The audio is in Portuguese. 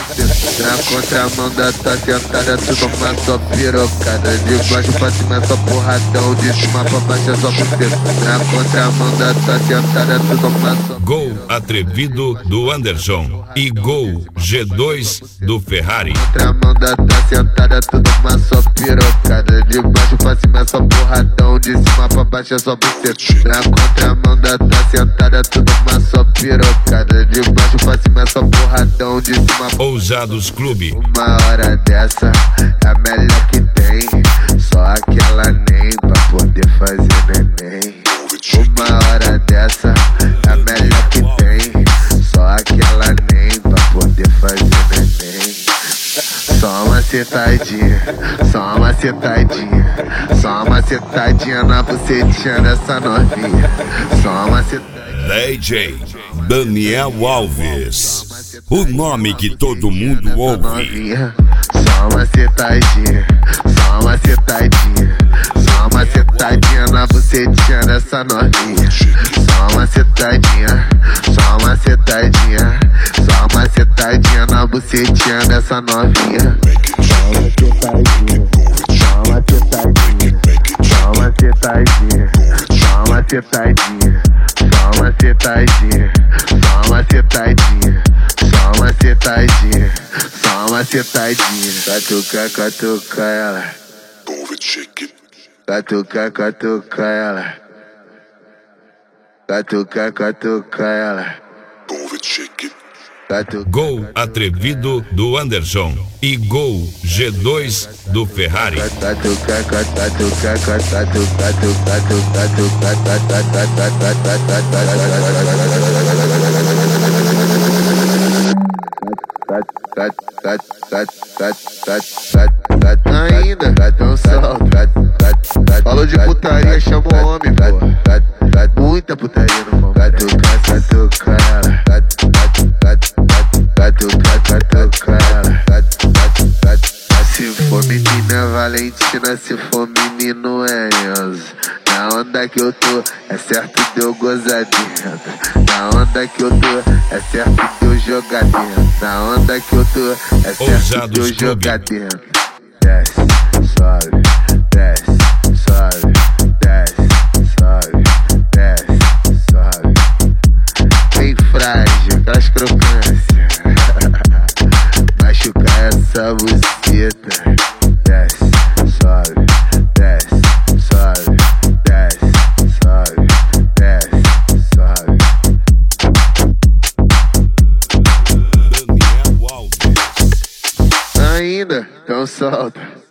buceta. Na contramão da tua sentada, tu toma só pirocada. De baixo pra cima é só porradão, de cima pra baixo é só buceta. Na contramão da tua sentada, tu toma só. Gol atrevido do Anderson e gol G2 do Ferrari. Na contramão da tua sentada, tu toma só pirocada. De baixo pra cima é só porradão, de cima pra baixo é só buceta. Na contramão da tua sentada, tu toma só pirocada. De baixo pra cima é só porradão, de cima pra... Ousados Clube. Uma hora dessa é a melhor que tem, só aquela nem pra poder fazer neném. Uma hora dessa é a melhor que tem, só aquela nem pra poder fazer neném. Só uma cetadinha, só uma cetadinha, só uma cetadinha na bucetinha dessa novinha. Só uma cetadinha. DJ Daniel Alves, o nome que todo mundo ouve. Só uma cetadinha, só uma cetadinha, só uma cetadinha na bucetinha dessa novinha. Só uma cetadinha, só uma cetadinha, só uma cetadinha na bucetinha dessa novinha. Só uma cetadinha, só uma cetadinha, só uma cetadinha, só uma cetadinha, só uma cetadinha, só uma cetadinha, só uma cetadinha, só uma cetadinha. Catuca, catuca ela, catuca, catuca ela, catuca, catuca ela. Gol atrevido do Anderson e gol G2 do Ferrari. Ainda não solta. Falou de putaria, chama o homem, pô. Muita putaria no mão. Catuca, catuca ela, catuca, catuca ela. Se for menina é Valentina, se for menino é Enzo. Na onda que eu tô, é certo de eu gozar dentro. Na onda que eu tô, é certo de eu jogar dentro. Na onda que eu tô, é certo de eu jogar dentro. Desce, sobe, desce, sobe, desce, sobe, desce, sobe. Bem frágil, aquelas crocâncias. Machucar essa buceta. Desce, sobe, desce, sobe, desce, sobe, desce, sobe. Daniel Alves. Ainda, então solta.